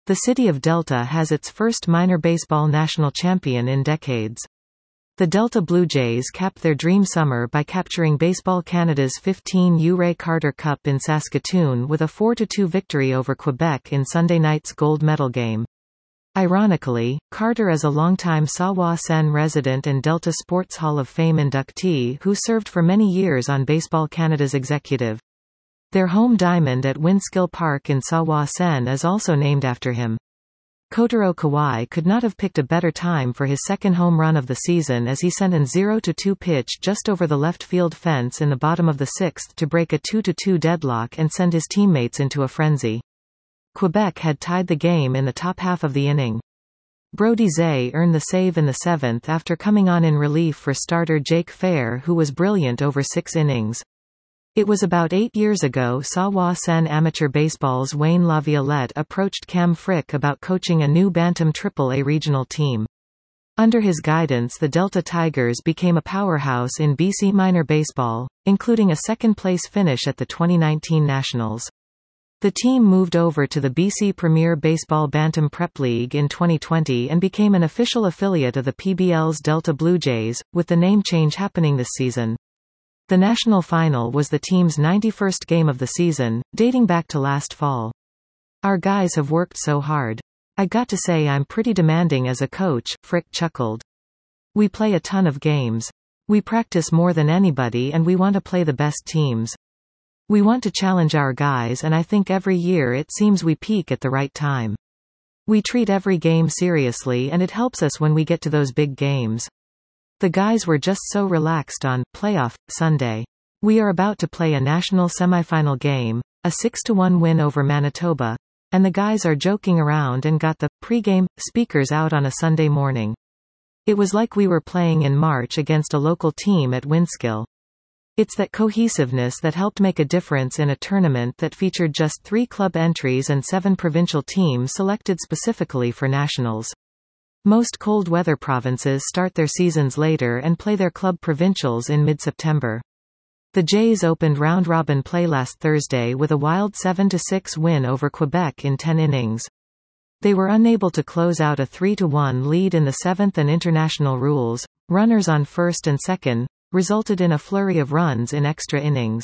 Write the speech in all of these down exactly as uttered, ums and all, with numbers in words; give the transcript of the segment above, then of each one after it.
The city of Delta has its first minor baseball national champion in decades. The Delta Blue Jays capped their dream summer by capturing Baseball Canada's fifteen U. Ray Carter Cup in Saskatoon with a four to two victory over Quebec in Sunday night's gold medal game. Ironically, Carter is a longtime Sawa-Sen resident and Delta Sports Hall of Fame inductee who served for many years on Baseball Canada's executive. Their home diamond at Winskill Park in Sawa-Sen is also named after him. Kotaro Kawai could not have picked a better time for his second home run of the season as he sent an zero to two pitch just over the left field fence in the bottom of the sixth to break a two to two deadlock and send his teammates into a frenzy. Quebec had tied the game in the top half of the inning. Brody Zay earned the save in the seventh after coming on in relief for starter Jake Fair, who was brilliant over six innings. It was about eight years ago Sawa-Sen Amateur Baseball's Wayne Laviolette approached Cam Frick about coaching a new Bantam triple A regional team. Under his guidance, the Delta Tigers became a powerhouse in B C minor baseball, including a second-place finish at the twenty nineteen Nationals. The team moved over to the B C Premier Baseball Bantam Prep League in twenty twenty and became an official affiliate of the P B L's Delta Blue Jays, with the name change happening this season. The national final was the team's ninety-first game of the season, dating back to last fall. Our guys have worked so hard. I got to say I'm pretty demanding as a coach, Frick chuckled. We play a ton of games. We practice more than anybody and we want to play the best teams. We want to challenge our guys and I think every year it seems we peak at the right time. We treat every game seriously and it helps us when we get to those big games. The guys were just so relaxed on playoff Sunday. We are about to play a national semifinal game, a six to one win over Manitoba, and the guys are joking around and got the pre-game speakers out on a Sunday morning. It was like we were playing in March against a local team at Winskill. It's that cohesiveness that helped make a difference in a tournament that featured just three club entries and seven provincial teams selected specifically for nationals. Most cold-weather provinces start their seasons later and play their club provincials in mid-September. The Jays opened round-robin play last Thursday with a wild seven to six win over Quebec in ten innings. They were unable to close out a three to one lead in the seventh and international rules, runners on first and second, resulted in a flurry of runs in extra innings.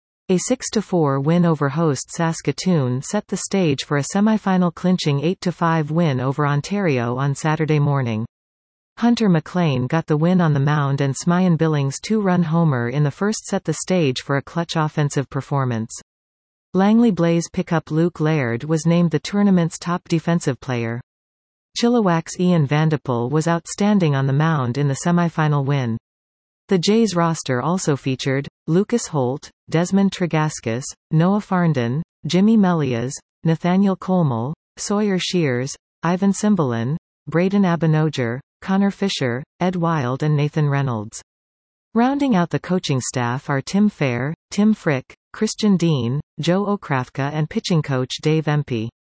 A six to four win over host Saskatoon set the stage for a semifinal clinching eight to five win over Ontario on Saturday morning. Hunter McLean got the win on the mound and Smyan Billings' two-run homer in the first set the stage for a clutch offensive performance. Langley Blaze pickup Luke Laird was named the tournament's top defensive player. Chilliwack's Ian Vandepoel was outstanding on the mound in the semifinal win. The Jays roster also featured Lucas Holt, Desmond Tregaskis, Noah Farndon, Jimmy Melias, Nathaniel Colmel, Sawyer Shears, Ivan Cymbalin, Braden Abenoger, Connor Fisher, Ed Wild and Nathan Reynolds. Rounding out the coaching staff are Tim Fair, Tim Frick, Christian Dean, Joe Okrafka and pitching coach Dave Empey.